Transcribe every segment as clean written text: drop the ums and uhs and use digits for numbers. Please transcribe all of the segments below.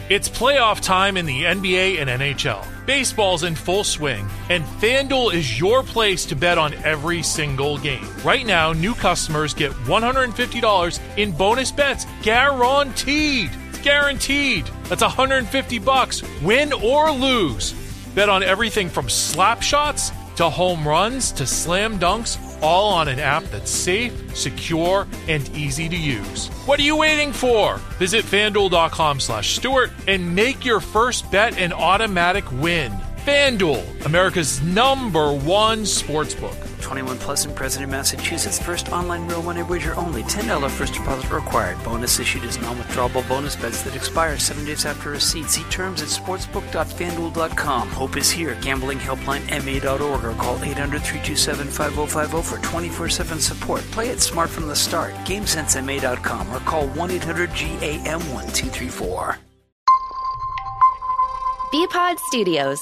It's playoff time in the NBA and NHL. Baseball's in full swing, and FanDuel is your place to bet on every single game. Right now, new customers get $150 in bonus bets guaranteed. It's guaranteed. That's $150, win or lose. Bet on everything from slap shots to home runs to slam dunks, all on an app that's safe, secure, and easy to use. What are you waiting for? Visit FanDuel.com/Stewart and make your first bet an automatic win. FanDuel, America's #1 sportsbook. 21 plus and present in Massachusetts. First online real money wager only. $10 first deposit required. Bonus issued as non-withdrawable bonus bets that expire 7 days after receipt. See terms at sportsbook.fanduel.com. Hope is here. Gambling helpline ma.org or call 800-327-5050 for 24/7 support. Play it smart from the start. GameSenseMA.com or call 1-800-GAM-1234. BPod Studios.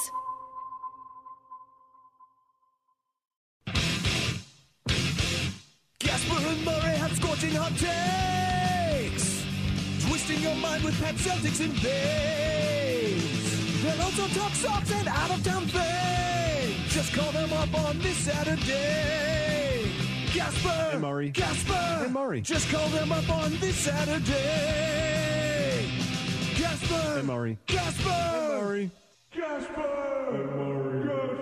Gasper and Murray have scorching hot takes, twisting your mind with pet Celtics and babes. They'll also talk socks and out-of-town fame. Just call them up on this Saturday. Gasper and Murray. Gasper and Murray. Just call them up on this Saturday. Gasper and Murray. Gasper and Murray. Gasper and Murray.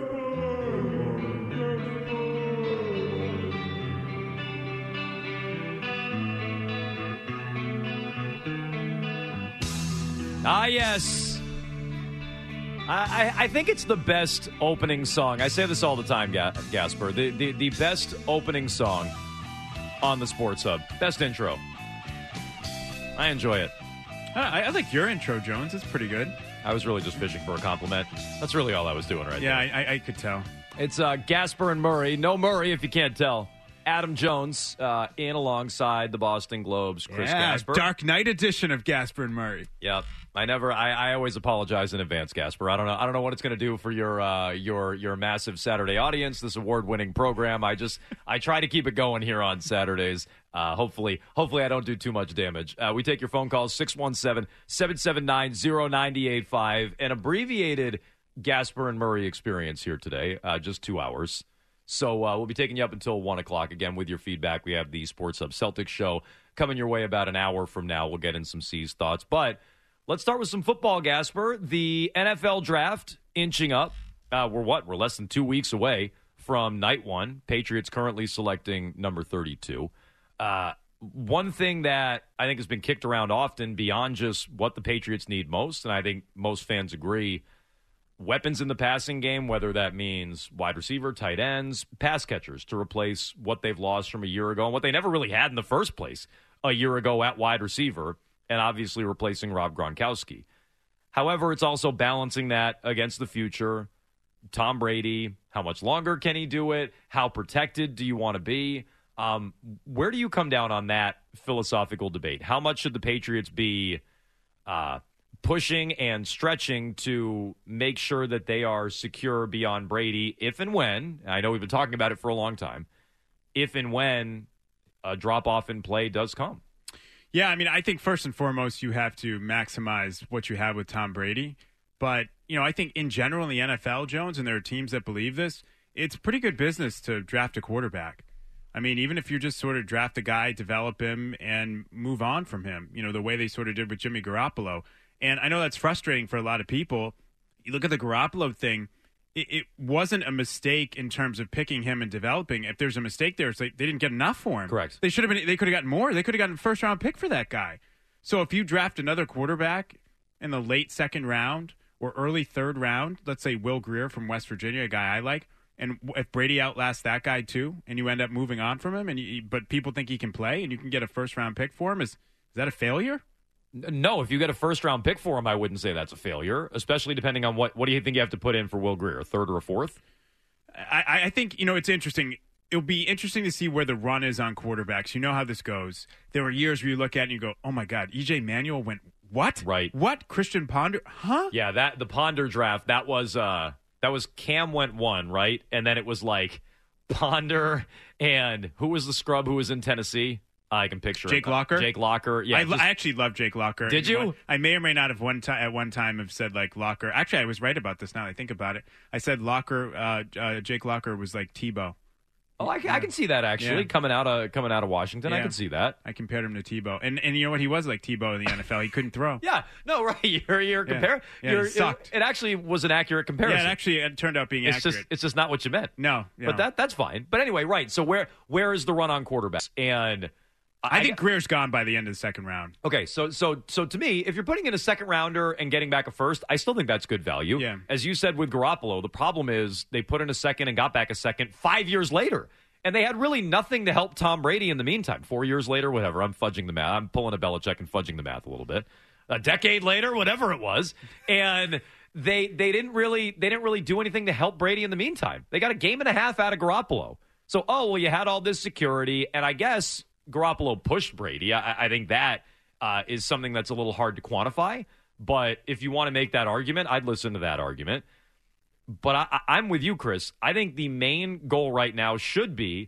Ah, yes. I think it's the best opening song. I say this all the time, Gasper. The best opening song on the Sports Hub. Best intro. I enjoy it. I like your intro, Jones. It's pretty good. I was really just fishing for a compliment. That's really all I was doing right there. Yeah, I could tell. It's Gasper and Murray. No Murray, if you can't tell. Adam Jones in alongside the Boston Globe's Chris Gasper. Dark Knight edition of Gasper and Murray. Yep. I always apologize in advance, Gasper. I don't know what it's going to do for your massive Saturday audience, this award-winning program. I try to keep it going here on Saturdays. Hopefully I don't do too much damage. We take your phone calls 617-779-0985. An abbreviated Gasper and Murray experience here today, just 2 hours. So we'll be taking you up until 1 o'clock again with your feedback. We have the Sports Hub Celtics show coming your way about an hour from now. We'll get in some C's thoughts. But let's start with some football, Gasper. The NFL draft inching up. We're less than 2 weeks away from night one. Patriots currently selecting number 32. One thing that I think has been kicked around often beyond just what the Patriots need most, and I think most fans agree, weapons in the passing game, whether that means wide receiver, tight ends, pass catchers to replace what they've lost from a year ago and what they never really had in the first place a year ago at wide receiver, and obviously replacing Rob Gronkowski. However, it's also balancing that against the future. Tom Brady, how much longer can he do it? How protected do you want to be? Where do you come down on that philosophical debate? How much should the Patriots be pushing and stretching to make sure that they are secure beyond Brady if and when, I know we've been talking about it for a long time, if and when a drop-off in play does come? Yeah, I mean, I think first and foremost you have to maximize what you have with Tom Brady. But, I think in general in the NFL, Jones, and there are teams that believe this, it's pretty good business to draft a quarterback. I mean, even if you just sort of draft a guy, develop him, and move on from him, the way they sort of did with Jimmy Garoppolo. And I know that's frustrating for a lot of people. You look at the Garoppolo thing, it wasn't a mistake in terms of picking him and developing. If there's a mistake there, it's like they didn't get enough for him. Correct. They could have gotten more. They could have gotten a first-round pick for that guy. So if you draft another quarterback in the late second round or early third round, let's say Will Grier from West Virginia, a guy I like, and if Brady outlasts that guy too, and you end up moving on from him, but people think he can play, and you can get a first-round pick for him, is that a failure? No, if you get a first-round pick for him, I wouldn't say that's a failure, especially depending on what do you think you have to put in for Will Grier, a third or a fourth? I think, it's interesting. It'll be interesting to see where the run is on quarterbacks. You know how this goes. There were years where you look at it and you go, oh, my God, E.J. Manuel went, what? Right. What? Christian Ponder? Huh? Yeah, the Ponder draft, that was Cam went 1, right? And then it was like Ponder and who was the scrub who was in Tennessee? I can picture Jake Locker? Jake Locker. Yeah, I actually love Jake Locker. Did you? I may or may not have at one time have said like Locker. Actually, I was right about this now that I think about it. I said Locker, Jake Locker was like Tebow. Oh, I can see that actually Yeah. coming out of Washington. I Yeah. can see that. I compared him to Tebow, and you know what? He was like Tebow in the NFL. He couldn't throw. Yeah, no, right. You're comparing. Yeah, he sucked. It actually was an accurate comparison. Yeah, it turned out being accurate. It's just not what you meant. No. But that's fine. But anyway, right. So where is the run on quarterbacks? And I think Greer's gone by the end of the second round. Okay, so to me, if you're putting in a second rounder and getting back a first, I still think that's good value. Yeah. As you said with Garoppolo, the problem is they put in a second and got back a second 5 years later. And they had really nothing to help Tom Brady in the meantime. 4 years later, whatever. I'm fudging the math. I'm pulling a Belichick and fudging the math a little bit. A decade later, whatever it was. And they didn't really do anything to help Brady in the meantime. They got a game and a half out of Garoppolo. So, you had all this security, and I guess Garoppolo pushed Brady. I think that is something that's a little hard to quantify. But if you want to make that argument, I'd listen to that argument. But I'm with you, Chris. I think the main goal right now should be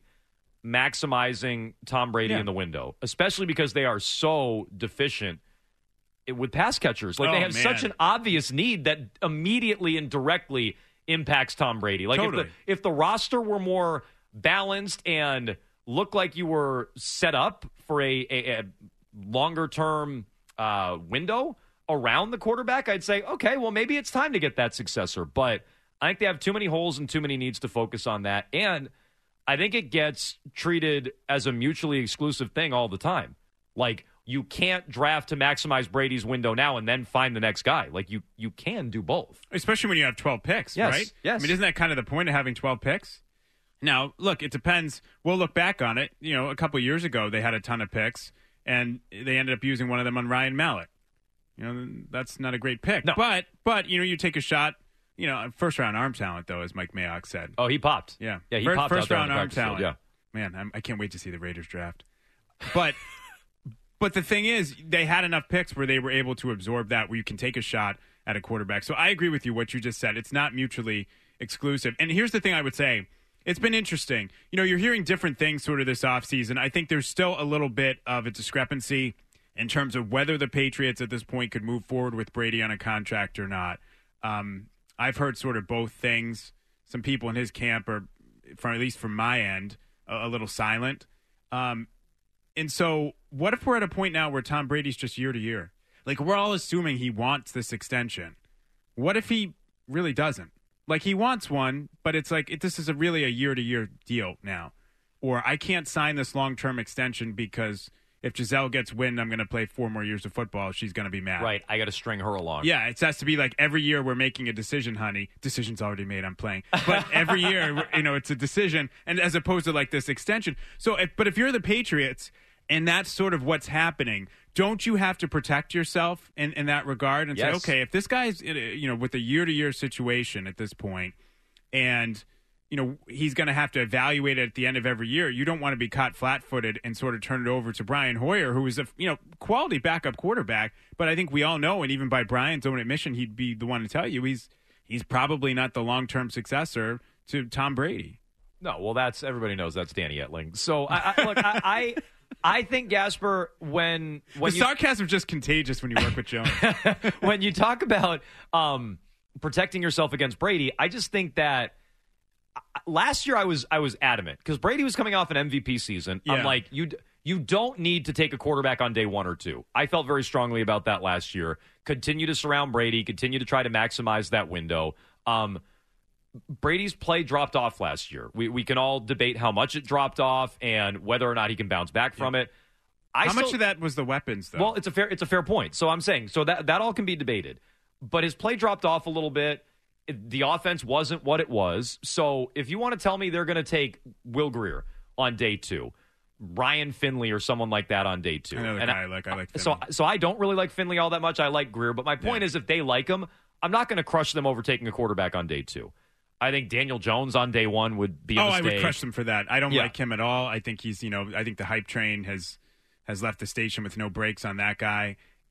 maximizing Tom Brady in the window, especially because they are so deficient with pass catchers. Like they have such an obvious need that immediately and directly impacts Tom Brady. Like if the roster were more balanced and looked like you were set up for a longer term window around the quarterback, I'd say, okay, well, maybe it's time to get that successor. But I think they have too many holes and too many needs to focus on that. And I think it gets treated as a mutually exclusive thing all the time. Like, you can't draft to maximize Brady's window now and then find the next guy. Like, you can do both. Especially when you have 12 picks, yes, right? Yes. I mean, isn't that kind of the point of having 12 picks? Now, look, it depends. We'll look back on it. You know, a couple years ago, they had a ton of picks, and they ended up using one of them on Ryan Mallett. You know, that's not a great pick. No. But you know, you take a shot. You know, first-round arm talent, though, as Mike Mayock said. Oh, he popped. Yeah. He popped first-round out there arm talent. field, yeah. Man, I can't wait to see the Raiders draft. But but the thing is, they had enough picks where they were able to absorb that, where you can take a shot at a quarterback. So I agree with you, what you just said. It's not mutually exclusive. And here's the thing I would say. It's been interesting. You know, you're hearing different things sort of this offseason. I think there's still a little bit of a discrepancy in terms of whether the Patriots at this point could move forward with Brady on a contract or not. I've heard sort of both things. Some people in his camp are, at least from my end, a little silent. And so what if we're at a point now where Tom Brady's just year to year? Like, we're all assuming he wants this extension. What if he really doesn't? Like, he wants one, but it's like this is really a year-to-year deal now. Or I can't sign this long-term extension because if Giselle gets wind I'm going to play 4 more years of football, she's going to be mad. Right. I got to string her along. Yeah, it has to be like every year we're making a decision, honey. Decision's already made, I'm playing. But every year, you know, it's a decision, and as opposed to like this extension. So, if you're the Patriots and that's sort of what's happening, don't you have to protect yourself in that regard and say, okay, if this guy's, you know, with a year-to-year situation at this point, and you know, he's going to have to evaluate it at the end of every year. You don't want to be caught flat-footed and sort of turn it over to Brian Hoyer, who is a quality backup quarterback. But I think we all know, and even by Brian's own admission, he'd be the one to tell you he's probably not the long-term successor to Tom Brady. No, well, everybody knows that's Danny Etling. So I think, Gasper, when the sarcasm's just contagious when you work with Jones. When you talk about protecting yourself against Brady, I just think that last year I was adamant because Brady was coming off an MVP season. Yeah. I'm like, you don't need to take a quarterback on day 1 or 2. I felt very strongly about that last year. Continue to surround Brady. Continue to try to maximize that window. Brady's play dropped off last year. We can all debate how much it dropped off and whether or not he can bounce back from it. How much of that was the weapons, though? Well, it's a fair point. So I'm saying that all can be debated. But his play dropped off a little bit. The offense wasn't what it was. So if you want to tell me they're going to take Will Grier on day 2, Ryan Finley or someone like that on day 2. I know the guy I like Finley. So I don't really like Finley all that much. I like Grier. But my point is, if they like him, I'm not going to crush them over taking a quarterback on day 2. I think Daniel Jones on day 1 would be a mistake. I would crush them for that. I don't like him at all. I think he's, I think the hype train has left the station with no brakes on that guy.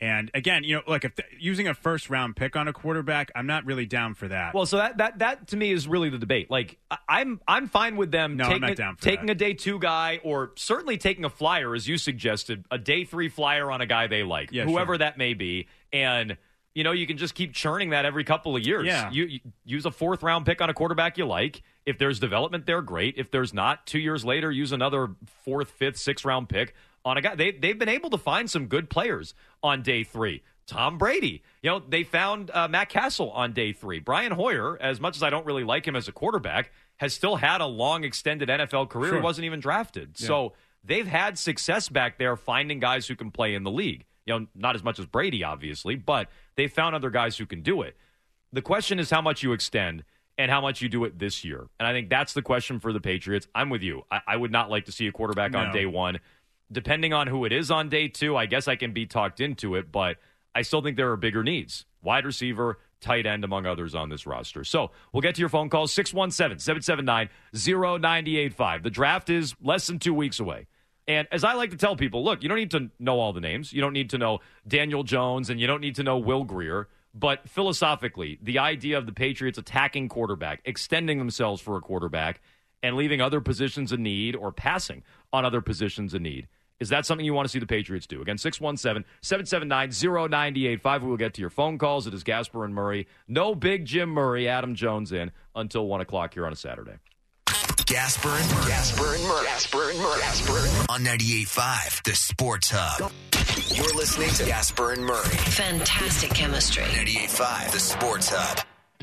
And again, like using a first-round pick on a quarterback, I'm not really down for that. Well, so that to me is really the debate. Like, I'm fine with them taking a day 2 guy, or certainly taking a flyer, as you suggested, a day 3 flyer on a guy they like, whoever that may be, and you can just keep churning that every couple of years. Yeah. You use a 4th-round pick on a quarterback you like. If there's development there, great. If there's not, 2 years later, use another 4th, 5th, 6th-round pick on a guy. They've been able to find some good players on day 3. Tom Brady. They found Matt Castle on day 3. Brian Hoyer, as much as I don't really like him as a quarterback, has still had a long, extended NFL career. Sure. He wasn't even drafted. Yeah. So they've had success back there finding guys who can play in the league. Not as much as Brady, obviously, but they found other guys who can do it. The question is how much you extend and how much you do it this year. And I think that's the question for the Patriots. I'm with you. I would not like to see a quarterback on day 1. Depending on who it is on day 2, I guess I can be talked into it, but I still think there are bigger needs. Wide receiver, tight end, among others on this roster. So we'll get to your phone calls, 617-779-0985. The draft is less than 2 weeks away. And as I like to tell people, look, you don't need to know all the names. You don't need to know Daniel Jones, and you don't need to know Will Grier. But philosophically, the idea of the Patriots attacking quarterback, extending themselves for a quarterback, and leaving other positions in need or passing on other positions in need, is that something you want to see the Patriots do? Again, 617-779-0985. We will get to your phone calls. It is Gasper and Murray. No big Jim Murray, Adam Jones in until 1 o'clock here on a Saturday. Gasper and Murray. Gasper and Murray. Gasper and Murray. Gasper and Murray. On 98.5, the Sports Hub. You're listening to Gasper and Murray. Fantastic chemistry. 98.5, the Sports Hub.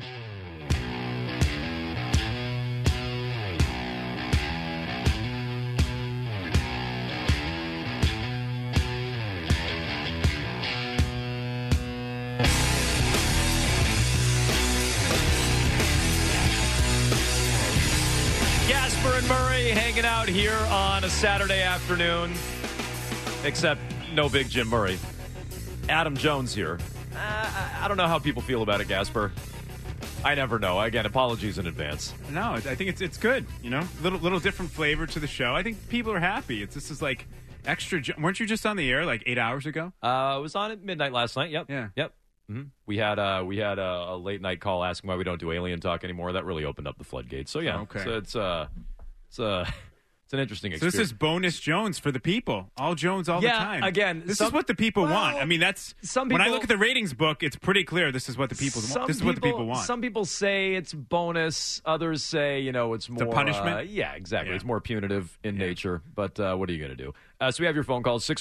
Gasper and Murray hanging out here on a Saturday afternoon, except no big Jim Murray. Adam Jones here. I don't know how people feel about it, Gasper. I never know. Again, apologies in advance. No, I think it's good. Little different flavor to the show. I think people are happy. This is like extra. Weren't you just on the air like 8 hours ago? I was on at midnight last night. Yep. Yeah. Yep. Mm-hmm. We had a late night call asking why we don't do Alien Talk anymore. That really opened up the floodgates. So yeah, okay. So it's an interesting experience. So this is bonus Jones for the people. All Jones all the time. Again, this is what the people want. I mean, that's when I look at the ratings book, it's pretty clear this is what the people want. This is what the people want. Some people say it's bonus. Others say, it's more punishment. Yeah, exactly. Yeah. It's more punitive in nature. But what are you going to do? So we have your phone calls,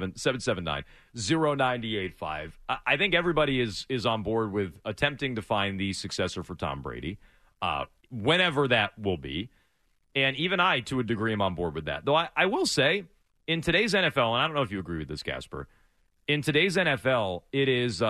617-779-0985. I think everybody is on board with attempting to find the successor for Tom Brady, whenever that will be. And even I, to a degree, am on board with that. Though I will say, in today's NFL, and I don't know if you agree with this, Gasper, in today's NFL, it's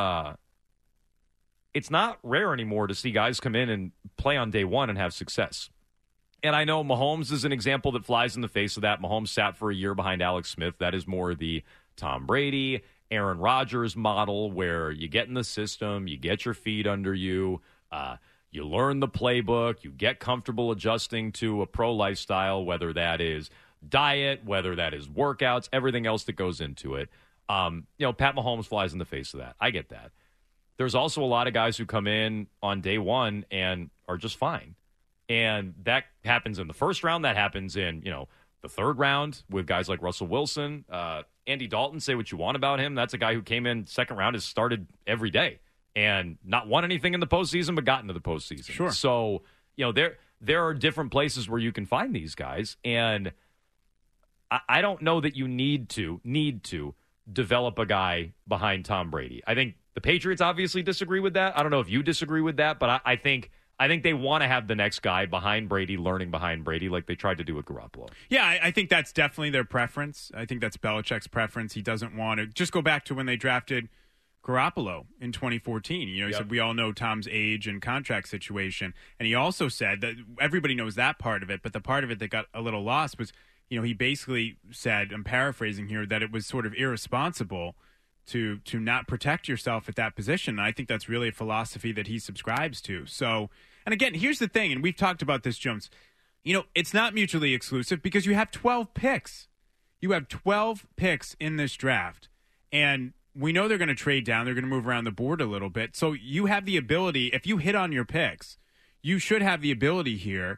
not rare anymore to see guys come in and play on day 1 and have success. And I know Mahomes is an example that flies in the face of that. Mahomes sat for a year behind Alex Smith. That is more the Tom Brady, Aaron Rodgers model, where you get in the system, you get your feet under you, you learn the playbook, you get comfortable adjusting to a pro lifestyle, whether that is diet, whether that is workouts, everything else that goes into it. Pat Mahomes flies in the face of that. I get that. There's also a lot of guys who come in on day 1 and are just fine. And that happens in the first round. That happens in, the third round with guys like Russell Wilson. Andy Dalton, say what you want about him. That's a guy who came in second round, has started every day. And not won anything in the postseason, but got into the postseason. Sure. So, there are different places where you can find these guys. And I don't know that you need to develop a guy behind Tom Brady. I think the Patriots obviously disagree with that. I don't know if you disagree with that, but I think they want to have the next guy behind Brady, learning behind Brady, like they tried to do with Garoppolo. Yeah, I think that's definitely their preference. I think that's Belichick's preference. He doesn't want to just go back to when they drafted Garoppolo in 2014. He said we all know Tom's age and contract situation. And he also said that everybody knows that part of it, but the part of it that got a little lost was, he basically said, I'm paraphrasing here, that it was sort of irresponsible to not protect yourself at that position. And I think that's really a philosophy that he subscribes to. So, and again, here's the thing, and we've talked about this, Jones. It's not mutually exclusive because you have 12 picks. You have 12 picks in this draft. And we know they're going to trade down. They're going to move around the board a little bit. So you have the ability, if you hit on your picks, you should have the ability here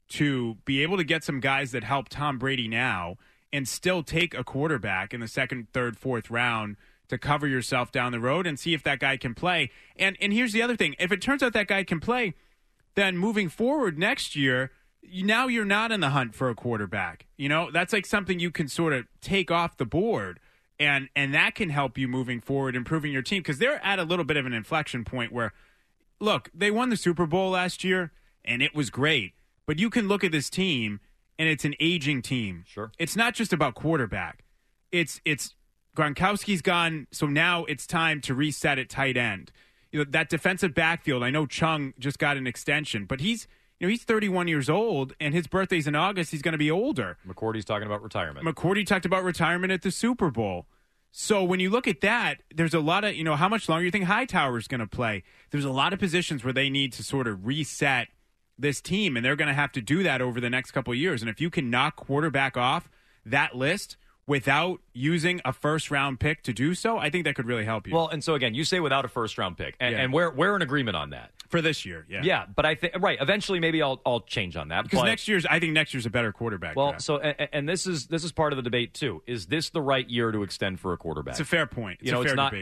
to be able to get some guys that help Tom Brady now and still take a quarterback in the second, third, fourth round to cover yourself down the road and see if that guy can play. And here's the other thing. If it turns out that guy can play, then moving forward next year, now you're not in the hunt for a quarterback. That's like something you can sort of take off the board. And that can help you moving forward, improving your team, because they're at a little bit of an inflection point where, look, they won the Super Bowl last year, and it was great. But you can look at this team, and it's an aging team. Sure. It's not just about quarterback. It's Gronkowski's gone, so now it's time to reset at tight end. That defensive backfield, I know Chung just got an extension, but he's 31 years old, and his birthday's in August. He's going to be older. McCourty's talking about retirement. McCourty talked about retirement at the Super Bowl. So when you look at that, there's a lot of, how much longer you think Hightower's going to play? There's a lot of positions where they need to sort of reset this team, and they're going to have to do that over the next couple of years. And if you can knock quarterback off that list without using a first-round pick to do so, I think that could really help you. Well, and so again, you say without a first-round pick, and we're in agreement on that. For this year, yeah. Yeah, but I think, right, eventually maybe I'll change on that. Because but, I think next year's a better quarterback Well, draft. so, and this is part of the debate, too. Is this the right year to extend for a quarterback? It's a fair point. It's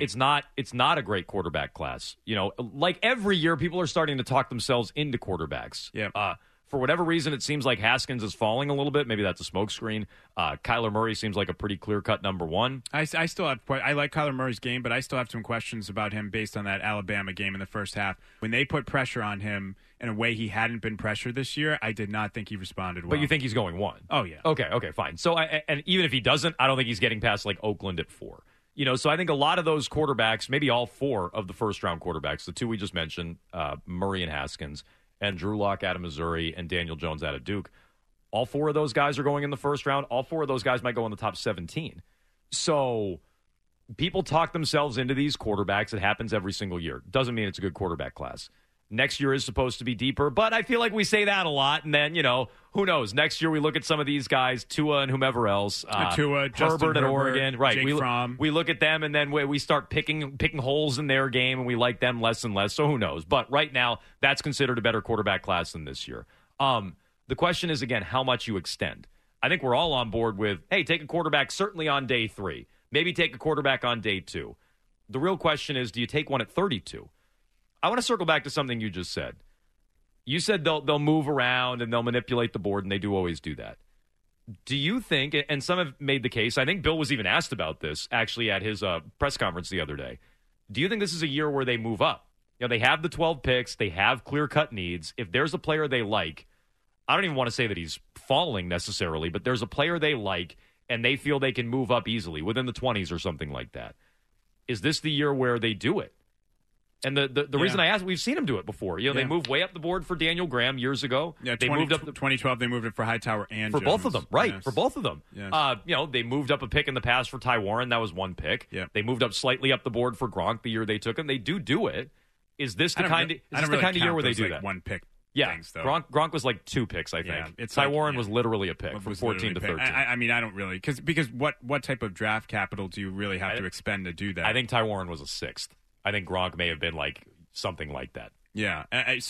It's not a great quarterback class. Like every year, people are starting to talk themselves into quarterbacks. Yeah. For whatever reason, it seems like Haskins is falling a little bit. Maybe that's a smokescreen. Kyler Murray seems like a pretty clear-cut number one. I still have. I like Kyler Murray's game, but I still have some questions about him based on that Alabama game in the first half. When they put pressure on him in a way he hadn't been pressured this year, I did not think he responded well. But you think he's going one? Oh, yeah. Okay, fine. So, and even if he doesn't, I don't think he's getting past like Oakland at 4. So I think a lot of those quarterbacks, maybe all 4 of the first-round quarterbacks, the 2 we just mentioned, Murray and Haskins, and Drew Lock out of Missouri, and Daniel Jones out of Duke. All 4 of those guys are going in the first round. All 4 of those guys might go in the top 17. So people talk themselves into these quarterbacks. It happens every single year. Doesn't mean it's a good quarterback class. Next year is supposed to be deeper, but I feel like we say that a lot, and then, who knows? Next year we look at some of these guys, Tua and whomever else. Tua, Herbert at Oregon. Right. Jake Fromm. We look at them, and then we start picking holes in their game, and we like them less and less, so who knows? But right now, that's considered a better quarterback class than this year. The question is, again, how much you extend. I think we're all on board with, hey, take a quarterback certainly on day 3. Maybe take a quarterback on day 2. The real question is, do you take one at 32? I want to circle back to something you just said. You said they'll move around and they'll manipulate the board, and they do always do that. Do you think, and some have made the case, I think Bill was even asked about this actually at his press conference the other day. Do you think this is a year where they move up? They have the 12 picks. They have clear-cut needs. If there's a player they like, I don't even want to say that he's falling necessarily, but there's a player they like, and they feel they can move up easily within the 20s or something like that. Is this the year where they do it? And the reason I asked, we've seen him do it before. They moved way up the board for Daniel Graham years ago. Yeah, they moved up 2012. They moved it for Hightower and for Jones. both of them, right? Yes. For both of them. Yes. They moved up a pick in the past for Ty Warren. That was one pick. Yeah. They moved up slightly up the board for Gronk the year they took him. They do it. Is this the kind of year where they do that? One pick. Yeah, things, though. Gronk was like 2 picks, I think. Yeah, Ty Warren was literally a pick from 14 to 13. I mean, I don't really because what type of draft capital do you really have to expend to do that? I think Ty Warren was a 6th. I think Gronk may have been like something like that. Yeah.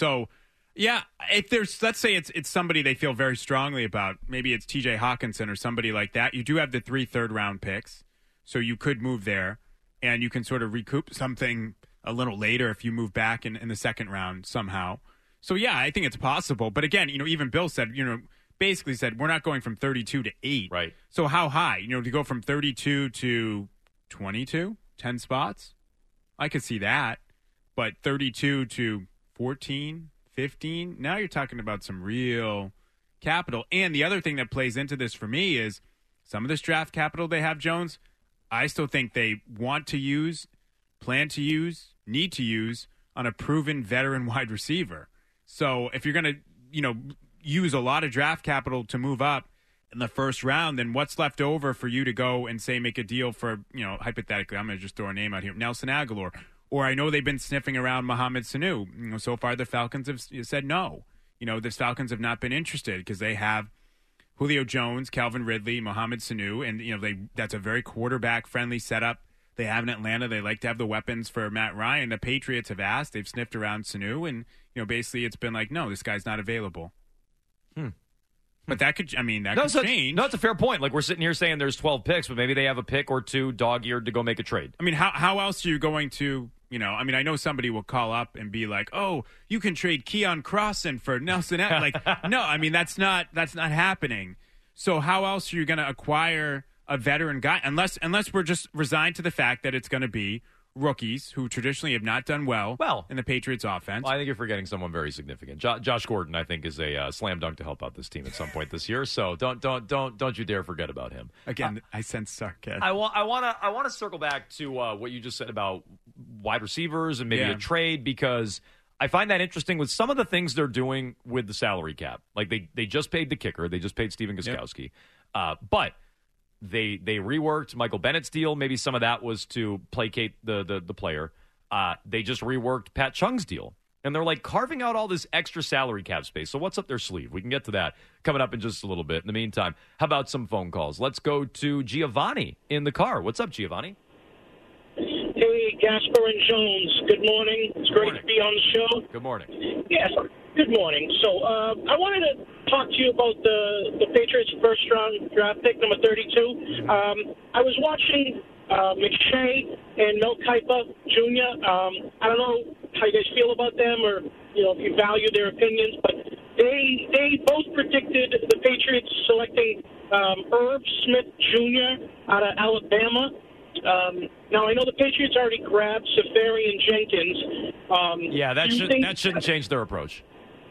If there's, let's say it's somebody they feel very strongly about, maybe it's TJ Hawkinson or somebody like that. You do have the 3 third-round picks, so you could move there, and you can sort of recoup something a little later if you move back in the second round somehow. So, yeah, I think it's possible. But again, even Bill said, basically said, we're not going from 32 to 8. Right. So how high? To go from 32 to 22, 10 spots? I could see that. But 32 to 14, 15, now you're talking about some real capital. And the other thing that plays into this for me is some of this draft capital they have, Jones, I still think they want to use, plan to use, need to use on a proven veteran wide receiver. So if you're going to, use a lot of draft capital to move up in the first round, then what's left over for you to go and say make a deal for, hypothetically, I'm going to just throw a name out here, Nelson Aguilar. Or I know they've been sniffing around Mohamed Sanu. So far the Falcons have said no. The Falcons have not been interested because they have Julio Jones, Calvin Ridley, Mohamed Sanu, and that's a very quarterback-friendly setup they have in Atlanta. They like to have the weapons for Matt Ryan. The Patriots have asked. They've sniffed around Sanu, and basically it's been like, no, this guy's not available. But that could, could change. No, it's a fair point. Like, we're sitting here saying there's 12 picks, but maybe they have a pick or two dog-eared to go make a trade. I mean, how else are you going to, I know somebody will call up and be like, oh, you can trade Keon Crossan for Nelson. Like, no, that's not happening. So how else are you going to acquire a veteran guy? Unless we're just resigned to the fact that it's going to be rookies who traditionally have not done well in the Patriots offense. Well, I think you're forgetting someone very significant. Josh Gordon, I think, is a slam dunk to help out this team at some point this year. So don't you dare forget about him. Again, I sense sarcasm. I want to circle back to what you just said about wide receivers and maybe a trade, because I find that interesting with some of the things they're doing with the salary cap. Like they just paid the kicker, they just paid Steven Gostkowski, but They reworked Michael Bennett's deal. Maybe some of that was to placate the player. They just reworked Pat Chung's deal. And they're like carving out all this extra salary cap space. So what's up their sleeve? We can get to that coming up in just a little bit. In the meantime, how about some phone calls? Let's go to Giovanni in the car. What's up, Giovanni? Hey, Gasper and Jones. Good morning. It's great to be on the show. Good morning. Yes, good morning. So I wanted to talk to you about the Patriots' first-round draft pick, number 32. I was watching McShay and Mel Kiper Jr. I don't know how you guys feel about them, or if you value their opinions, but they both predicted the Patriots selecting Irv Smith Jr. out of Alabama. Now, I know the Patriots already grabbed Safarian Jenkins. That shouldn't change their approach.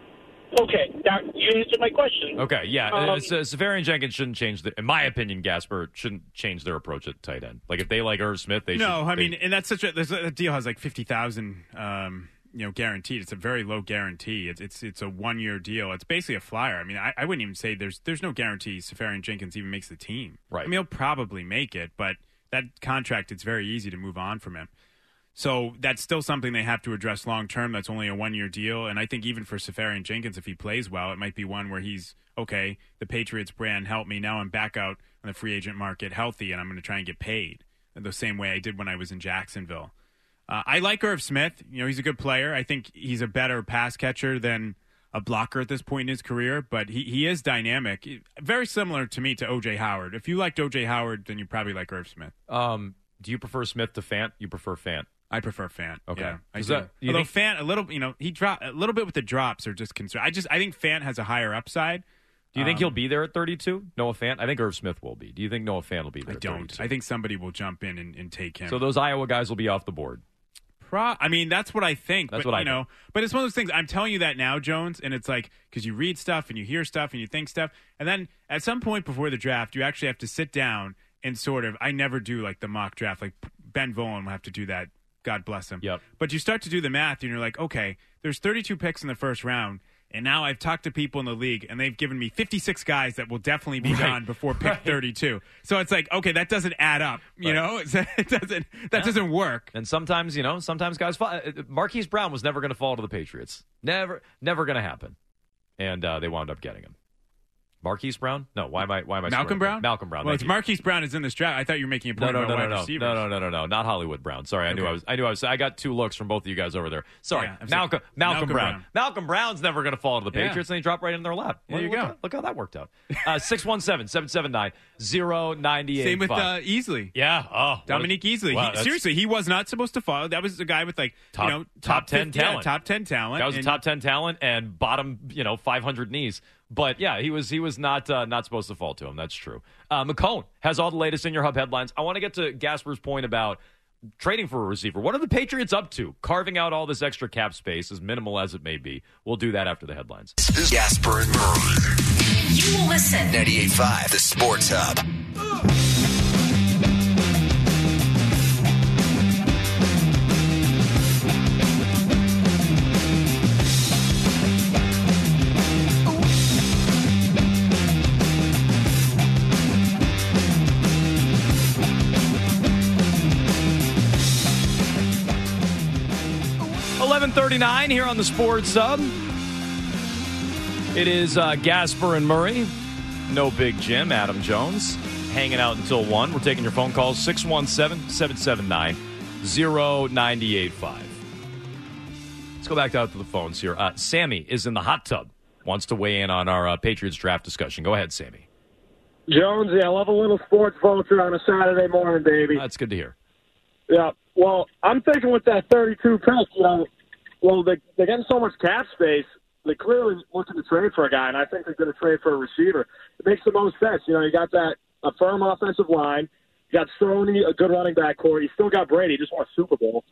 Okay, you answered my question. Okay, yeah. Safarian Jenkins shouldn't change, in my opinion, Gasper, shouldn't change their approach at tight end. Like, if they like Irv Smith, they should. No, and that's that deal has like $50,000, guaranteed. It's a very low guarantee. It's a 1-year deal. It's basically a flyer. I mean, I wouldn't even say there's no guarantee Safarian Jenkins even makes the team. Right. I mean, he'll probably make it, but that contract, it's very easy to move on from him. So that's still something they have to address long term. That's only a 1-year deal. And I think even for Safarian Jenkins, if he plays well, it might be one where he's, okay, the Patriots brand helped me. Now I'm back out on the free agent market healthy, and I'm going to try and get paid the same way I did when I was in Jacksonville. I like Irv Smith. He's a good player. I think he's a better pass catcher than a blocker at this point in his career, but he is dynamic. Very similar to me to O.J. Howard. If you liked O.J. Howard, then you probably like Irv Smith. Do you prefer Smith to Fant? You prefer Fant? I prefer Fant. Okay. Yeah, I do. Although Fant, a little, he dropped a little bit with the drops are just concerned. I think Fant has a higher upside. Do you think he'll be there at 32? Noah Fant? I think Irv Smith will be. Do you think Noah Fant will be there? I don't. 32? I think somebody will jump in and take him. So those Iowa guys will be off the board. That's what I think. That's but, what I know. But it's one of those things. I'm telling you that now, Jones, and it's like because you read stuff and you hear stuff and you think stuff, and then at some point before the draft, you actually have to sit down and sort of. I never do like the mock draft. Like Ben Volen will have to do that. God bless him. Yep. But you start to do the math, and you're like, okay, there's 32 picks in the first round, and now I've talked to people in the league, and they've given me 56 guys that will definitely be gone before pick 32. So it's like, okay, that doesn't add up. You know, it doesn't work. And sometimes, guys fall. Marquise Brown was never going to fall to the Patriots. Never going to happen. And they wound up getting him. Marquise Brown? No, why am I Malcolm Brown? Malcolm Brown. Well, it's Marquise Brown is in this draft. I thought you were making a point about wide receivers. No, not Hollywood Brown. Sorry, I knew I was. I got two looks from both of you guys over there. Sorry, yeah, Malcolm Brown. Malcolm Brown's never going to fall to the Patriots, and they drop right in their lap. There you go. Look how that worked out. 617-779-0985. Same with Easley. Yeah. Oh, Dominique Easley. Wow, Seriously, he was not supposed to fall. That was the guy with top 10 talent. Yeah, top 10 talent. That was top 10 talent and bottom 500 knees. But yeah, he was not supposed to fall to him. That's true. McCone has all the latest in your Hub headlines. I want to get to Gasper's point about trading for a receiver. What are the Patriots up to? Carving out all this extra cap space, as minimal as it may be. We'll do that after the headlines. Gasper and Murray. You will listen. 98.5, the Sports Hub. 11:39 here on the Sports Hub. It is Gasper and Murray. No Big Jim, Adam Jones. hanging out until 1. We're taking your phone calls, 617-779-0985. Let's go back out to the phones here. Sammy is in the hot tub, wants to weigh in on our Patriots draft discussion. Go ahead, Sammy. Jonesy, I love a little sports vulture on a Saturday morning, baby. That's good to hear. Yeah, well, I'm thinking with that 32 pick, they're getting so much cap space, they're clearly looking to trade for a guy, and I think they're going to trade for a receiver. It makes the most sense. You got a firm offensive line, you got Stoney, a good running back core, you still got Brady, just won a Super Bowl.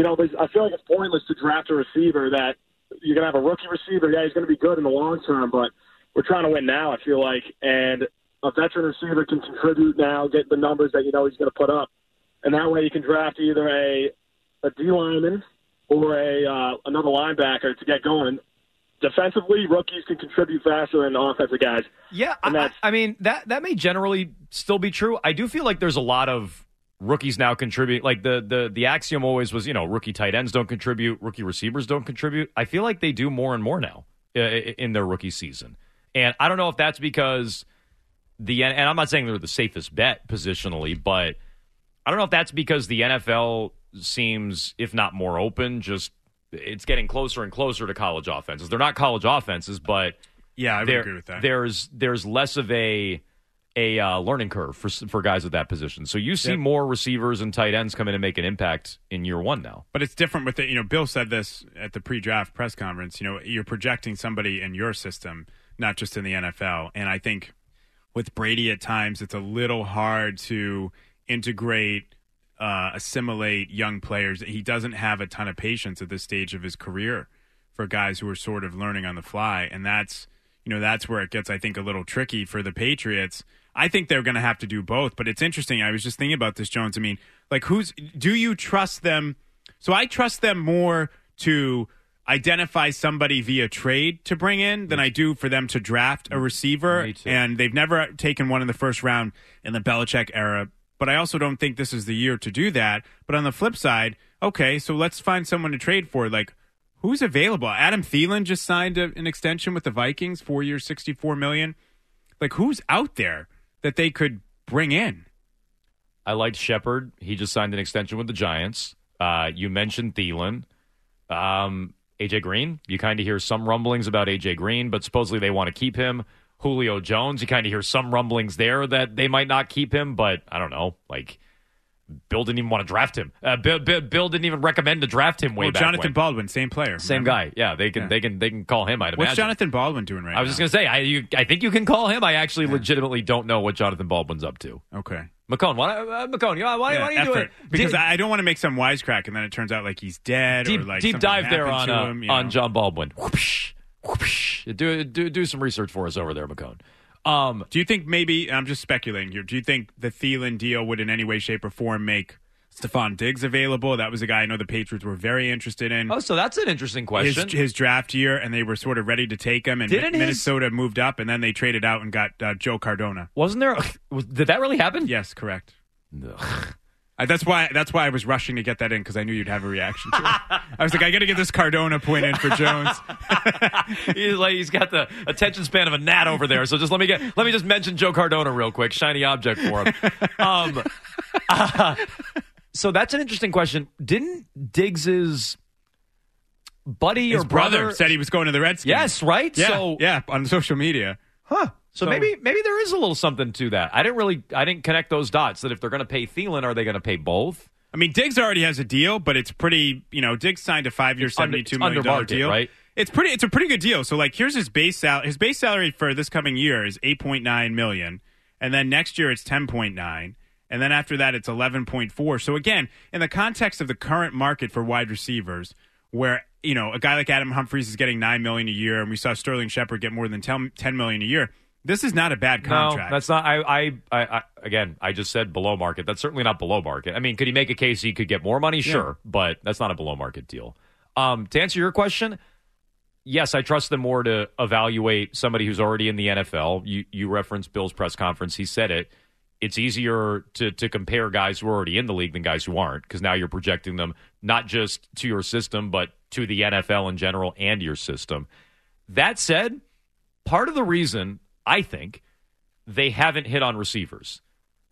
I feel like it's pointless to draft a receiver that you're going to have a rookie receiver. Yeah, he's going to be good in the long term, but we're trying to win now, I feel like, and a veteran receiver can contribute now, get the numbers that he's going to put up. And that way you can draft either a D-lineman or another linebacker to get going. Defensively, rookies can contribute faster than offensive guys. Yeah, I mean, that may generally still be true. I do feel like there's a lot of rookies now contribute. Like the axiom always was, rookie tight ends don't contribute, rookie receivers don't contribute. I feel like they do more and more now in their rookie season. And I don't know if that's because and I'm not saying they're the safest bet positionally, but I don't know if that's because the NFL seems, if not more open, just it's getting closer and closer to college offenses. They're not college offenses, but yeah, I would agree with that. There's less of a learning curve for guys at that position. So you see more receivers and tight ends come in and make an impact in year one now. But it's different with it. Bill said this at the pre-draft press conference. You're projecting somebody in your system, not just in the NFL. And I think with Brady at times, it's a little hard to integrate, assimilate young players. He doesn't have a ton of patience at this stage of his career for guys who are sort of learning on the fly. And that's where it gets, I think, a little tricky for the Patriots. I think they're going to have to do both. But it's interesting. I was just thinking about this, Jones. I mean, do you trust them? So I trust them more to identify somebody via trade to bring in than I do for them to draft a receiver. And they've never taken one in the first round in the Belichick era. But I also don't think this is the year to do that. But on the flip side, okay, so let's find someone to trade for. Like, who's available? Adam Thielen just signed an extension with the Vikings, 4 years, $64 million. Like, who's out there that they could bring in? I liked Shepard. He just signed an extension with the Giants. You mentioned Thielen. A.J. Green, you kind of hear some rumblings about A.J. Green, but supposedly they want to keep him. Julio Jones, you kind of hear some rumblings there that they might not keep him, but I don't know. Like, Bill didn't even want to draft him. Bill didn't even recommend to draft him way back Jonathan when. Baldwin, same player. Same guy. Yeah, they can call him, I'd imagine. What's Jonathan Baldwin doing right now? I was just going to say, I think you can call him. I actually legitimately don't know what Jonathan Baldwin's up to. Okay. McCone, why don't you do it? Because I don't want to make some wisecrack, and then it turns out like he's dead. Deep, or like deep dive there on John Baldwin. Whoopsh, whoopsh. Do some research for us over there, McCone. Do you think maybe, I'm just speculating here, do you think the Thielen deal would in any way, shape, or form make Stephon Diggs available? That was a guy I know the Patriots were very interested in. Oh, so that's an interesting question. His draft year, and they were sort of ready to take him, and Minnesota moved up, and then they traded out and got Joe Cardona. Wasn't there? Did that really happen? Yes, correct. No. That's why I was rushing to get that in, because I knew you'd have a reaction to it. I was like, I got to get this Cardona point in for Jones. He's got the attention span of a gnat over there. So just let me just mention Joe Cardona real quick. Shiny object for him. So that's an interesting question. Didn't Diggs's buddy his or brother said he was going to the Redskins? Yes, right? Yeah, on social media. Huh. So maybe there is a little something to that. I didn't connect those dots, that if they're going to pay Thielen, are they going to pay both? I mean, Diggs already has a deal, but it's pretty, Diggs signed a 5-year, $72 million deal. Right? It's a pretty good deal. So like, here's his base salary. His base salary for this coming year is $8.9 million. And then next year it's $10.9. And then after that, it's 11.4. So again, in the context of the current market for wide receivers, where a guy like Adam Humphries is getting $9 million a year, and we saw Sterling Shepard get more than $10 million a year, this is not a bad contract. No, that's not. I just said below market. That's certainly not below market. I mean, could he make a case he could get more money? Sure, but that's not a below market deal. To answer your question, yes, I trust them more to evaluate somebody who's already in the NFL. You referenced Bill's press conference. He said it. It's easier to compare guys who are already in the league than guys who aren't, because now you're projecting them not just to your system, but to the NFL in general and your system. That said, part of the reason I think they haven't hit on receivers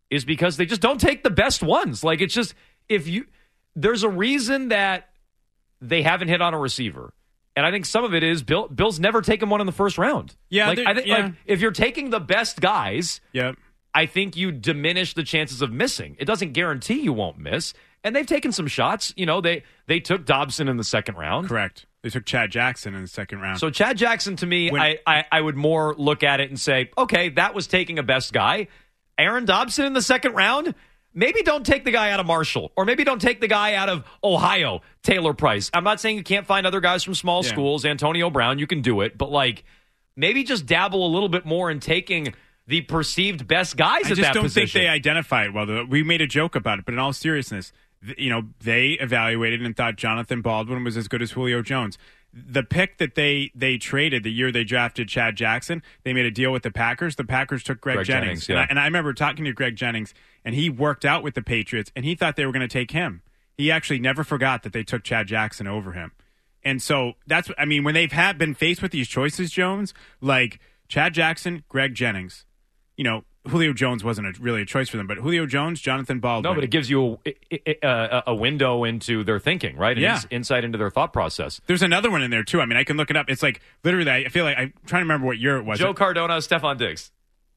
is because they just don't take the best ones. Like, it's just, there's a reason that they haven't hit on a receiver. And I think some of it is Bill's never taken one in the first round. Yeah, like, I think like, if you're taking the best guys, I think you diminish the chances of missing. It doesn't guarantee you won't miss. And they've taken some shots. You know, they took Dobson in the second round. Correct. They took Chad Jackson in the second round. So Chad Jackson, to me, I would more look at it and say, okay, that was taking a best guy. Aaron Dobson in the second round, maybe don't take the guy out of Marshall, or maybe don't take the guy out of Ohio, Taylor Price. I'm not saying you can't find other guys from small schools, Antonio Brown, you can do it, but like maybe just dabble a little bit more in taking the perceived best guys at that position. I just don't think they identify it well. We made a joke about it, but in all seriousness, you know, they evaluated and thought Jonathan Baldwin was as good as Julio Jones. The pick that they traded the year they drafted Chad Jackson, they made a deal with the Packers. The Packers took Greg Jennings. And I remember talking to Greg Jennings, and he worked out with the Patriots, and he thought they were going to take him. He actually never forgot that they took Chad Jackson over him. And so that's, I mean, when they've been faced with these choices, Jones, like Chad Jackson, Greg Jennings, you know, Julio Jones wasn't really a choice for them, but Julio Jones, Jonathan Baldwin. No, but it gives you a window into their thinking, right? And insight into their thought process. There's another one in there, too. I mean, I can look it up. It's like, literally, I feel like, I'm trying to remember what year it was. Joe Cardona, Stephon Diggs.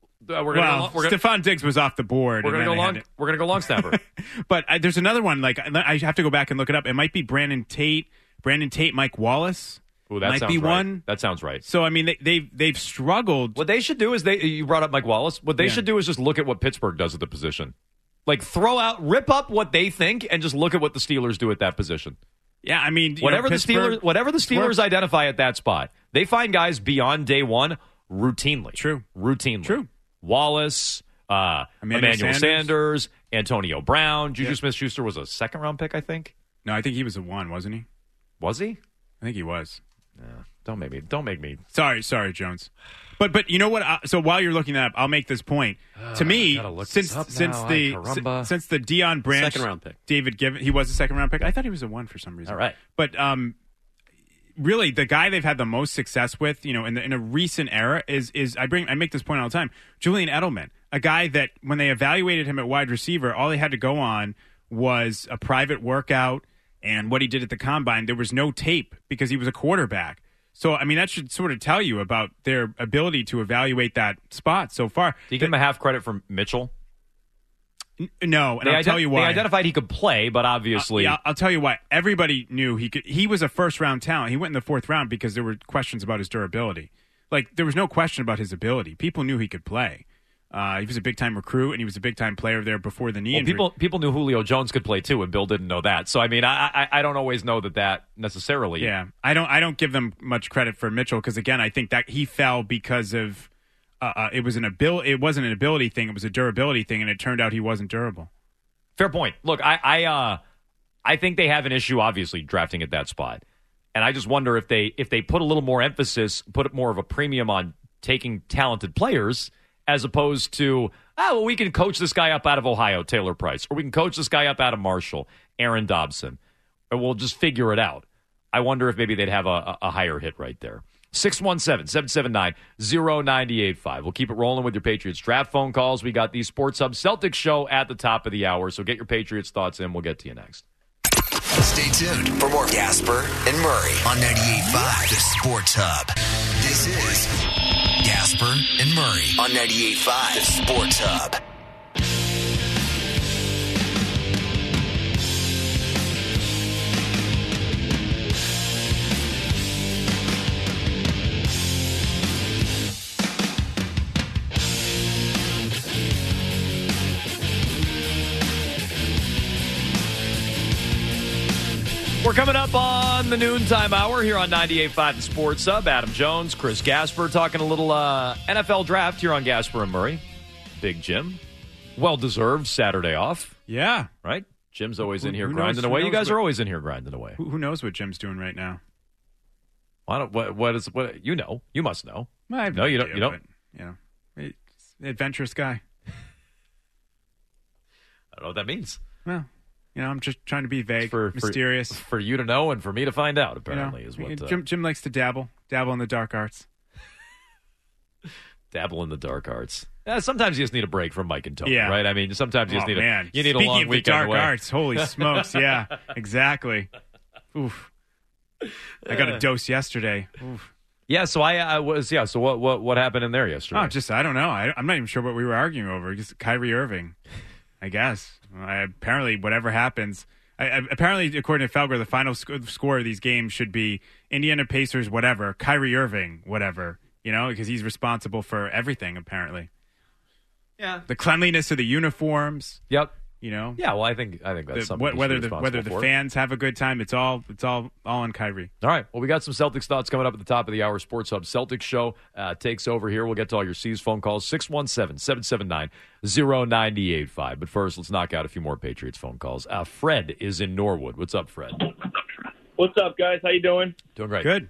Stephon Diggs was off the board. We're going to go long snapper. But there's another one, like, I have to go back and look it up. It might be Brandon Tate, Mike Wallace. Ooh, that might sounds be right. one. That sounds right. So I mean, they've struggled. What they should do is you brought up Mike Wallace. What they should do is just look at what Pittsburgh does at the position, like rip up what they think, and just look at what the Steelers do at that position. Yeah, I mean, whatever the Steelers identify at that spot, they find guys beyond day one routinely. True. Wallace, Emmanuel Sanders, Antonio Brown, Juju Smith-Schuster was a second round pick, I think. No, I think he was a 1, wasn't he? Was he? I think he was. Don't make me. Sorry, Jones. But you know what? So while you're looking that up, I'll make this point. To me, since the Dion Branch second round pick, David Given, he was a second round pick. I thought he was a 1 for some reason. All right, but really, the guy they've had the most success with, you know, in a recent era is I make this point all the time. Julian Edelman, a guy that when they evaluated him at wide receiver, all they had to go on was a private workout and what he did at the combine. There was no tape because he was a quarterback. So, I mean, that should sort of tell you about their ability to evaluate that spot so far. Do you give him a half credit for Mitchell? No, and I'll tell you why. They identified he could play, but obviously... I'll tell you why. Everybody knew he could. He was a first-round talent. He went in the 4th round because there were questions about his durability. Like, there was no question about his ability. People knew he could play. He was a big-time recruit, and he was a big-time player there before the knee injury. People knew Julio Jones could play, too, and Bill didn't know that. So, I mean, I don't always know that necessarily... Yeah, I don't give them much credit for Mitchell because, again, I think that he fell because of... it wasn't an ability thing, it was a durability thing, and it turned out he wasn't durable. Fair point. Look, I think they have an issue, obviously, drafting at that spot. And I just wonder if they put a little more emphasis, put more of a premium on taking talented players... as opposed to, we can coach this guy up out of Ohio, Taylor Price, or we can coach this guy up out of Marshall, Aaron Dobson, or we'll just figure it out. I wonder if maybe they'd have a higher hit right there. 617-779-0985. We'll keep it rolling with your Patriots draft phone calls. We got the Sports Hub Celtics show at the top of the hour, so get your Patriots thoughts in. We'll get to you next. Stay tuned for more Gasper and Murray on 98.5 The Sports Hub. This is Gasper and Murray on 98.5 The Sports Hub. We're coming up on the noontime hour here on 98.5 The Sports Hub. Adam Jones, Chris Gasper talking a little NFL draft here on Gasper and Murray. Big Jim. Well-deserved Saturday off. Yeah. Right? Jim's always in here grinding away. You guys are always in here grinding away. Who knows what Jim's doing right now? What you know. You must know. Well, no, you don't. You don't. But, you know, it's an adventurous guy. I don't know what that means. Well, you know, I'm just trying to be vague, mysterious. For you to know and for me to find out, apparently, is what... Jim likes to dabble in the dark arts. Dabble in the dark arts. Sometimes you just need a break from Mike and Tony, Yeah. right? I mean, sometimes you just need man. you need Speaking a long of weekend the dark away. arts, holy smokes, yeah, exactly. Oof. I got a dose yesterday. Oof. Yeah, so I was So what happened in there yesterday? Oh, I don't know. I'm not even sure what we were arguing over. Just Kyrie Irving, I guess. Apparently, whatever happens. Apparently, according to Felger, the final score of these games should be Indiana Pacers, whatever. Kyrie Irving, whatever. Because he's responsible for everything, apparently. Yeah. The cleanliness of the uniforms. Yep. Yeah, well, I think that's something. Whether the fans have a good time, it's all on Kyrie. All right. Well, we got some Celtics thoughts coming up at the top of the hour. Sports Hub Celtics show takes over here. We'll get to all your C's phone calls 617-779-0985. But first, let's knock out a few more Patriots phone calls. Fred is in Norwood. What's up, Fred? What's up, guys? How you doing? Doing great. Good.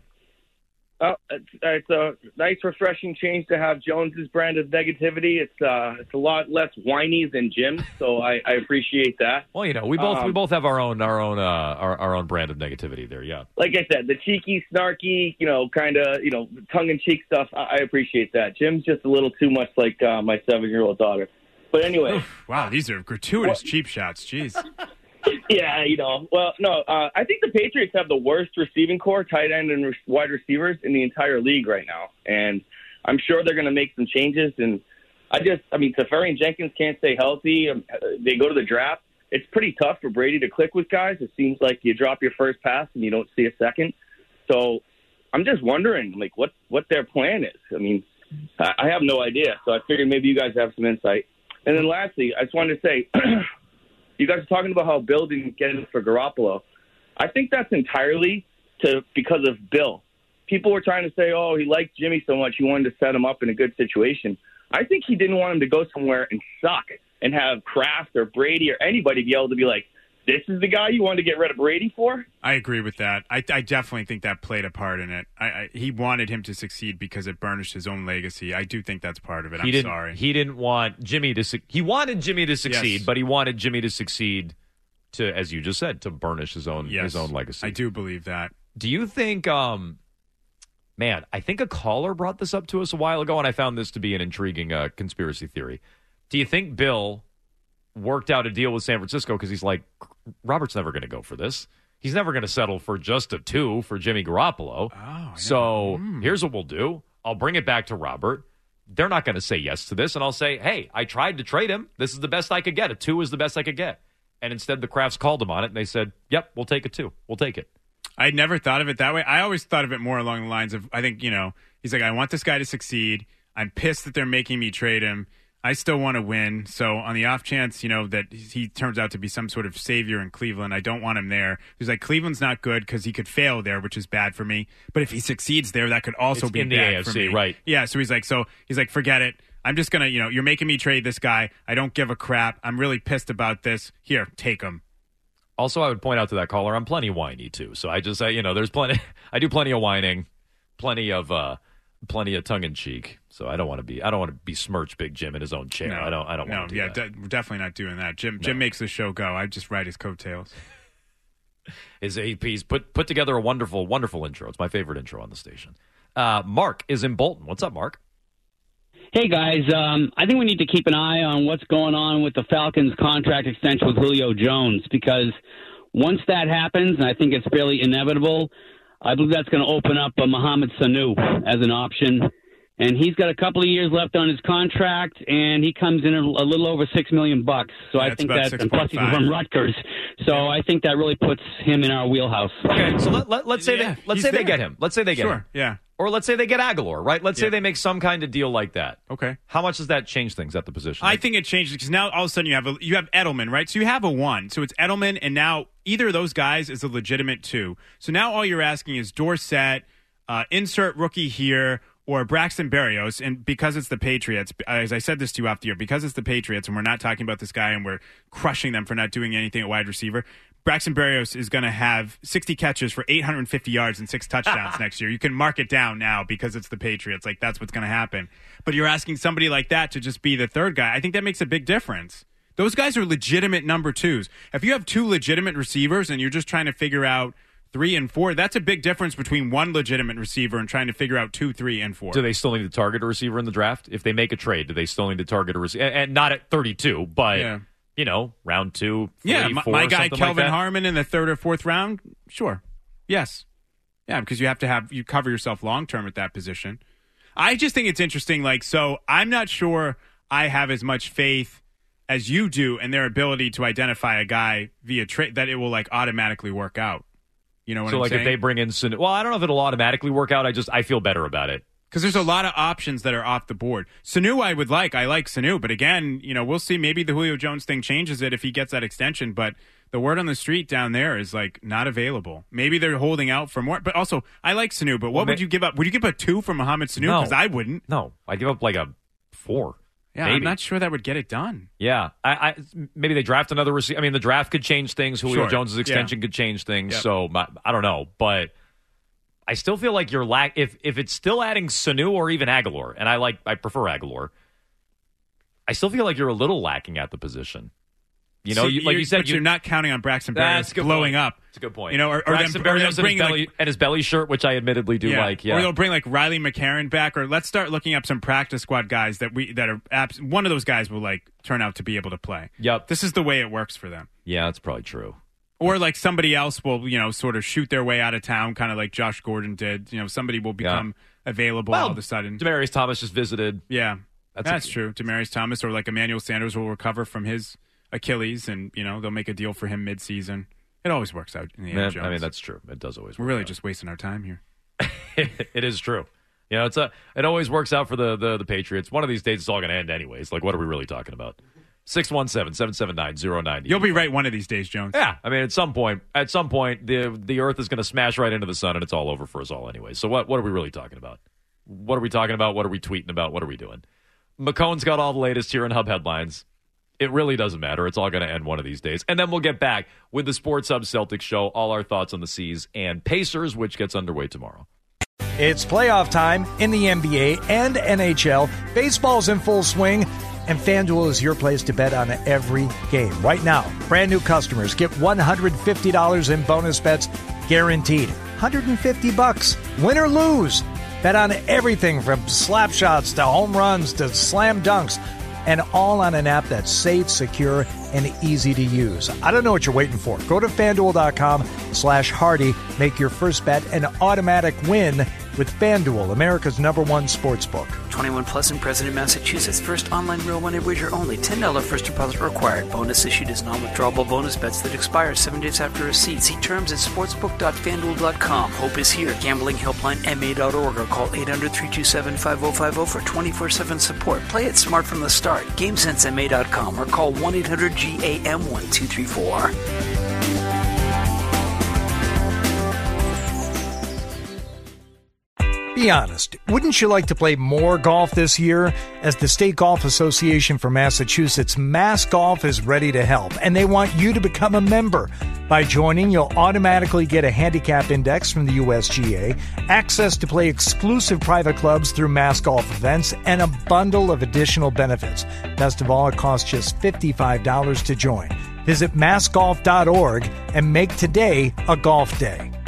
It's a nice, refreshing change to have Jones's brand of negativity. It's a lot less whiny than Jim, so I appreciate that. Well, we both have our own brand of negativity there. Yeah. Like I said, the cheeky, snarky, kind of tongue-in-cheek stuff. I appreciate that. Jim's just a little too much like my 7-year-old daughter. But anyway, oof, wow, these are gratuitous cheap shots. Jeez. Yeah, well, no, I think the Patriots have the worst receiving core, tight end and wide receivers in the entire league right now. And I'm sure they're going to make some changes. And Safarian Jenkins can't stay healthy. They go to the draft. It's pretty tough for Brady to click with guys. It seems like you drop your first pass and you don't see a second. So I'm just wondering, what their plan is. I have no idea. So I figured maybe you guys have some insight. And then lastly, I just wanted to say, you guys are talking about how Bill didn't get in for Garoppolo. I think that's entirely because of Bill. People were trying to say, oh, he liked Jimmy so much he wanted to set him up in a good situation. I think he didn't want him to go somewhere and suck and have Kraft or Brady or anybody be able to be like, this is the guy you wanted to get rid of Brady for? I agree with that. I definitely think that played a part in it. He wanted him to succeed because it burnished his own legacy. I do think that's part of it. I'm sorry. He didn't want Jimmy to He wanted Jimmy to succeed, yes. But he wanted Jimmy to succeed to, as you just said, to burnish his own legacy. I do believe that. Do you think, I think a caller brought this up to us a while ago, and I found this to be an intriguing conspiracy theory. Do you think Bill worked out a deal with San Francisco because he's like, Robert's never going to go for this. He's never going to settle for just a 2 for Jimmy Garoppolo. So here's what we'll do. I'll bring it back to Robert. They're not going to say yes to this. And I'll say, hey, I tried to trade him. This is the best I could get. A 2 is the best I could get. And instead the Crafts called him on it, and they said, yep, we'll take a 2. We'll take it. I never thought of it that way. I always thought of it more along the lines of, I think, he's like, I want this guy to succeed. I'm pissed that they're making me trade him. I still want to win. So on the off chance, that he turns out to be some sort of savior in Cleveland, I don't want him there. He's like, Cleveland's not good because he could fail there, which is bad for me. But if he succeeds there, that could also be in the bad AFC, for me. right? Yeah. So he's like, forget it. I'm just going to, you're making me trade this guy. I don't give a crap. I'm really pissed about this. Here, take him. Also, I would point out to that caller, I'm plenty whiny too. So I just say, there's plenty. I do plenty of whining, plenty of tongue in cheek. So I don't want to besmirch Big Jim in his own chair. No, I don't want to do that. We're definitely not doing that. Jim makes the show go. I just ride his coattails. He's put together a wonderful, wonderful intro. It's my favorite intro on the station. Mark is in Bolton. What's up, Mark? Hey, guys. I think we need to keep an eye on what's going on with the Falcons' contract extension with Julio Jones, because once that happens, and I think it's fairly inevitable, I believe that's going to open up Mohamed Sanu as an option. And he's got a couple of years left on his contract, and he comes in a little over $6 million. So I think that's, and plus he's from Rutgers. So I think that really puts him in our wheelhouse. Okay, so let's say they get him. Let's say they get him. Yeah. Or let's say they get Aguilar, right? Let's say they make some kind of deal like that. Okay. How much does that change things at the position? I think it changes because now all of a sudden you have Edelman, right? So you have a 1. So it's Edelman, and now either of those guys is a legitimate 2. So now all you're asking is Dorsett, insert rookie here, or Braxton Berrios, and because it's the Patriots, as I said this to you off the air, because it's the Patriots and we're not talking about this guy and we're crushing them for not doing anything at wide receiver, Braxton Berrios is going to have 60 catches for 850 yards and 6 touchdowns next year. You can mark it down now because it's the Patriots. Like, that's what's going to happen. But you're asking somebody like that to just be the third guy. I think that makes a big difference. Those guys are legitimate number 2s. If you have 2 legitimate receivers and you're just trying to figure out 3 and 4. That's a big difference between one legitimate receiver and trying to figure out 2, 3, and 4. Do they still need to target a receiver in the draft? If they make a trade, do they still need to target a receiver? And not at 32, but, round 2, 3, 4, my guy something Kelvin like that. Harmon in the 3rd or 4th round, sure. Yes. Yeah, because you have to you cover yourself long-term at that position. I just think it's interesting, so I'm not sure I have as much faith as you do in their ability to identify a guy via trade that it will automatically work out. You know what I'm saying? If they bring in Sanu, well, I don't know if it'll automatically work out. I feel better about it because there's a lot of options that are off the board. Sanu, I like Sanu, but again, we'll see. Maybe the Julio Jones thing changes it if he gets that extension. But the word on the street down there is not available. Maybe they're holding out for more. But also, I like Sanu. But what would you give up? Would you give up 2 for Mohamed Sanu? No. Because I wouldn't. No, I'd give up a 4. Yeah, maybe. I'm not sure that would get it done. Yeah, I maybe they draft another receiver. I mean, the draft could change things. Julio Jones' extension could change things. Yep. So I don't know, but I still feel like you're if it's still adding Sanu or even Aguilar, and I prefer Aguilar. I still feel like you're a little lacking at the position. Like you said, but you're not counting on Braxton Berrios blowing up. That's a good point. Or Braxton Berrios and his belly shirt, which I admittedly do like. Yeah. Or they'll bring Riley McCarron back, or let's start looking up some practice squad guys that are one of those guys will turn out to be able to play. Yep. This is the way it works for them. Yeah, that's probably true. Or somebody else will sort of shoot their way out of town, kind of like Josh Gordon did. Somebody will become available all of a sudden. Demaryius Thomas just visited. Yeah, that's true. Demaryius Thomas or Emmanuel Sanders will recover from his Achilles, and they'll make a deal for him mid-season. It always works out in the end. I mean, that's true. It does always. We're really just wasting our time here. It is true. It always works out for the Patriots. One of these days, it's all going to end anyways. What are we really talking about? 617-779-0990. You'll be right one of these days, Jones. Yeah, I mean, at some point, the Earth is going to smash right into the sun, and it's all over for us all anyway. So what are we really talking about? What are we talking about? What are we tweeting about? What are we doing? McCone's got all the latest here in Hub Headlines. It really doesn't matter. It's all going to end one of these days. And then we'll get back with the Sports Hub Celtics show, all our thoughts on the C's and Pacers, which gets underway tomorrow. It's playoff time in the NBA and NHL. Baseball's in full swing, and FanDuel is your place to bet on every game. Right now, brand new customers get $150 in bonus bets guaranteed. $150, win or lose. Bet on everything from slap shots to home runs to slam dunks. And all on an app that's safe, secure, and easy to use. I don't know what you're waiting for. Go to FanDuel.com/Hardy. Make your first bet an automatic win with FanDuel, America's #1 sportsbook. 21 plus and present in Massachusetts. First online real money wager only. $10 first deposit required. Bonus issued as non-withdrawable bonus bets that expire 7 days after receipt. See terms at sportsbook.fanduel.com. Hope is here. Gambling helpline MA.org or call 800-327-5050 for 24/7 support. Play it smart from the start. GameSenseMA.com or call 1-800-GAM-1234. Be honest, wouldn't you like to play more golf this year? As the State Golf Association for Massachusetts, Mass Golf is ready to help, and they want you to become a member. By joining, you'll automatically get a handicap index from the USGA, access to play exclusive private clubs through Mass Golf events, and a bundle of additional benefits. Best of all, it costs just $55 to join. Visit massgolf.org and make today a golf day.